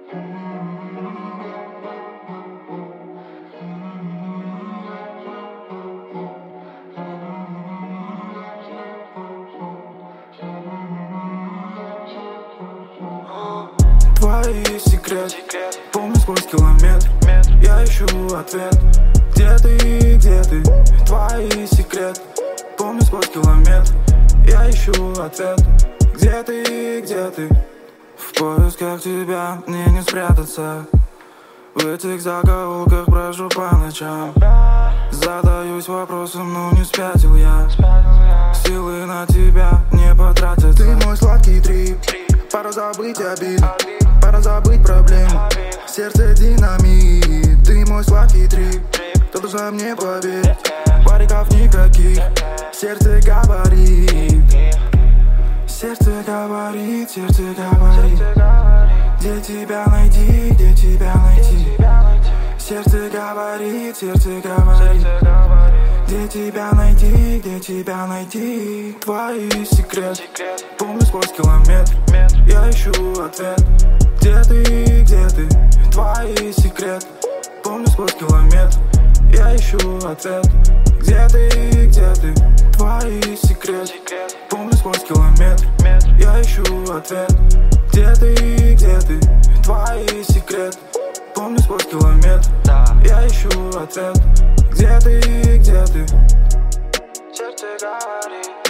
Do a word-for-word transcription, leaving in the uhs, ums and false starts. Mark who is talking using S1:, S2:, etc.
S1: Твои секреты, помню сквозь километр. Я ищу ответ. Где ты, где ты? Твои секреты, помню сквозь километр. Я ищу ответ. Где ты, где ты? В поисках тебя мне не спрятаться. В этих закоулках брожу по ночам. Задаюсь вопросом, ну не спятил я. Силы на тебя не потратятся. Ты мой сладкий трип. Пора забыть обиды, пора забыть проблемы. Сердце динамит. Ты мой сладкий трип. Кто должен мне поверить? Париков никаких. Сердце говорит. Сердце говорит, сердце говорит. Где тебя найти, где тебя найти? Сердце говорит, сердце говорит. Где тебя найти, где тебя найти? Твои секреты, помню сквозь километр. Я ищу ответ. Где ты, где ты? Твои секреты, помню сквозь километр. Я ищу ответ. Где ты, где ты? Твои секреты, помню сквозь километр. Я ищу ответ. Где ты, где ты? Твои секреты, помню сквозь километр. Я ищу ответ. Где ты, где ты? Сердце говорит.